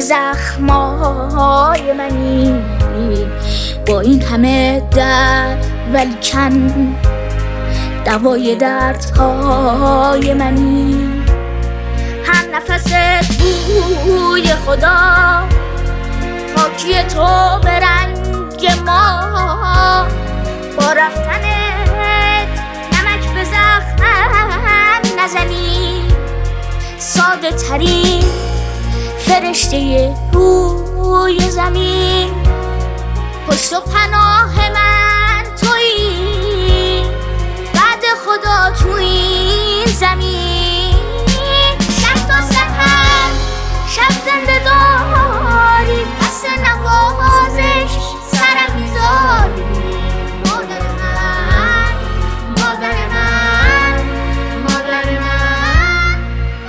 زخمای منی، با این همه درد ولیکن دوای دردهای منی. هر نفست بوی خدا، پاکی تو به رنگ ما، با رفتنت نمک به زخمم نزنی. ساده ترین فرشته روی زمین، پشت و پناه من تویی، بعد خدا تو این زمین. شب تا سحر شب زنده داری، پس نوازش سرم میذاری. مادر من، مادر من، مادر من،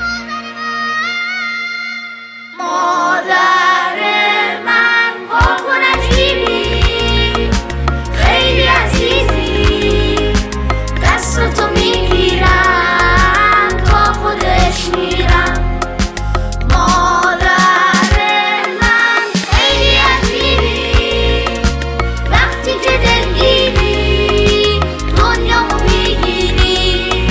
مادر من. پاکن عجیبی، خیلی عزیزی، دستتو میگیرم تا خودش میرم. مادر من خیلی عجیبی، وقتی که دلگیری دنیامو میگیری.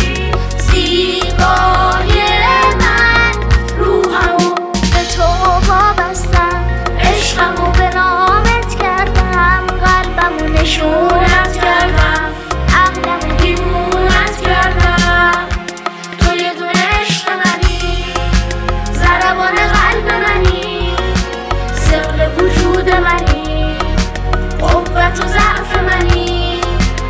زیبای من، روحمو به تو وابستم، عشقمو به نامت کردم، قلبمو نشونت کردم، عقلمو دیوونت کردم. تو یه دونه عشق منی، ضربان قلب منی، ثقل وجود منی، قوت و ضعف منی.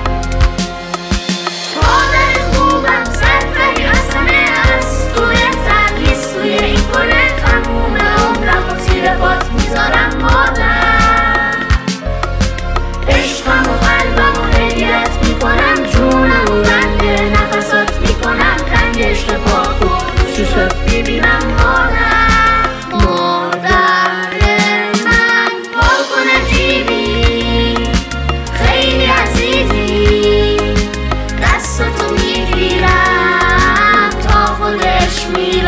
مادر خوبم، سرتری از همه، از تو بهتر نیست. توی این گله تموم عمرم و زیر پات میذارم. مادر عشقم و قلبم و هدیت میکنم، جونم و بند نفسات میکنم، رنگش پاک و چشات ببینم. مادر، مادر من، پاکن عجیبی، خیلی عزیزی، دستتو میگیرم تا خودش میرم.